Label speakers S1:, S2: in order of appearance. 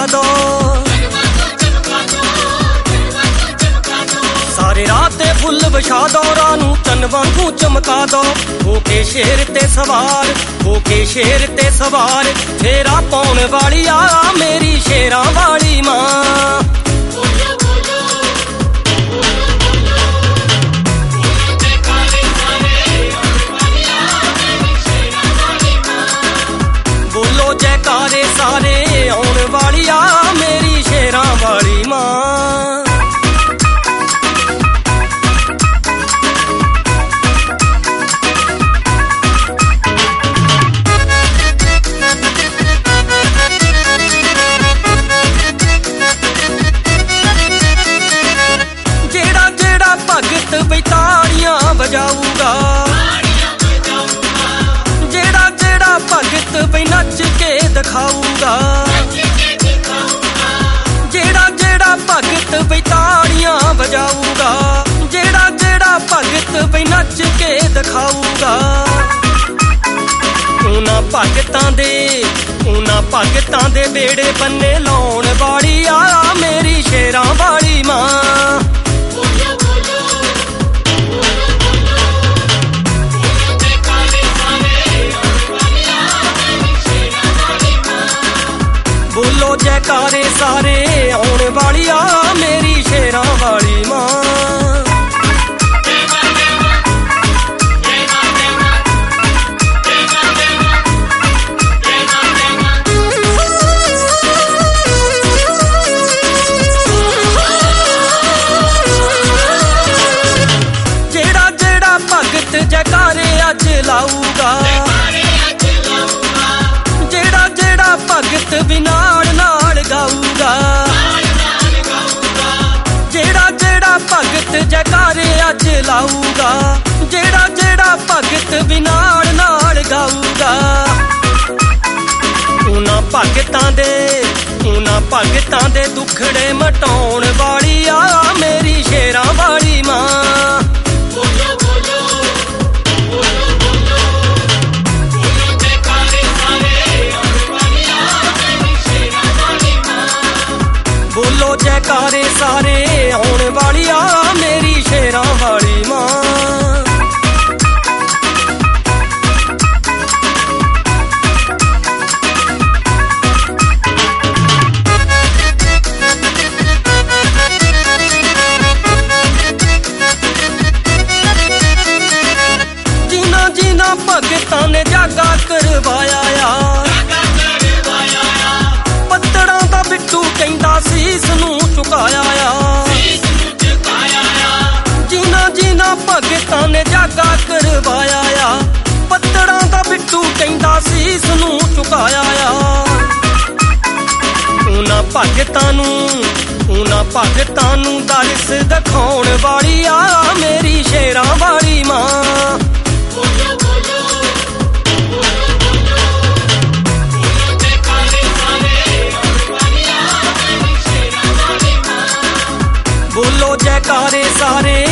S1: दो, सारे राह ते फुल विछा दो, रानू चन वांगू चमका दो। होके शेर ते सवार, होके शेर ते सवार, फेरा पाउण वाली आ मेरी शेरां वाली मां। बोलो जयकारे सारे आउण वाली आ मेरी शेरां वाली मां। भगत बई ताड़ियां बजाऊगा, जेड़ा जेड़ा भगत बई नच के दिखाऊगा, जेड़ा जेड़ा भगत बई ताड़ियां बजाऊगा, जेड़ा जेड़ा भगत बई नच के दिखाऊगा। उन्हां भगतां दे बेड़े बन्ने लाउण वाली आ मेरी शेरां वाली मां। बोलो जयकारे सारे आउण वाली आ मेरी शेरां वाली मां। जेड़ा जेड़ा भगत जयकारे अज लाऊगा, जेड़ा जेड़ा भगत बिनाल नाल गाऊगा, जेड़ा जेड़ा भगत जयकारे अज लाऊगा, जेड़ा जेड़ा भगत बिनाल नाल गाऊगा। उन्हां भगतां दे दुखड़े मटाउण वाली आ मेरी शेरां वाली मां। बोलो जयकारे सारे आउण वाली आ मेरी शेरां वाली मां। जिन्हां जिन्हां भगतां ने जागा करवाया आ, पत्तड़ां दा बिट्टू कहंदा सीस नूं चुकाया आ। जिन्हां जिन्हां भगतां ने जागा करवाया आ, पत्तड़ां दा बिट्टू कहंदा सीस नूं चुकाया आ। उन्हां भगतां नूं दरिस दिखाउण वाली आ मेरी शेरां वाली मां। बोलो जयकारे सारे